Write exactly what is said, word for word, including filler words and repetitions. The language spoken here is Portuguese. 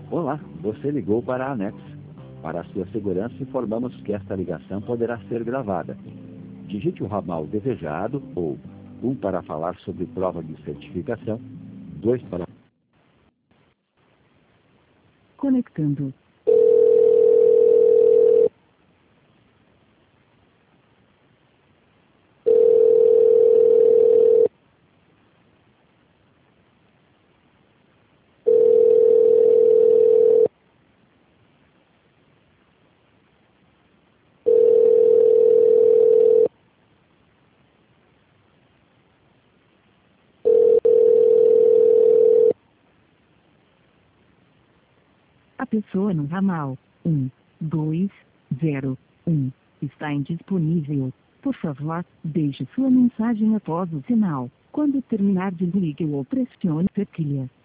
Olá, você ligou para a Anex. Para a sua segurança, informamos que esta ligação poderá ser gravada. Digite o ramal desejado ou um para falar sobre prova de certificação, dois para... Conectando. A pessoa no ramal um, dois, zero, um está indisponível. Por favor, deixe sua mensagem após o sinal. Quando terminar, desligue ou pressione a tecla.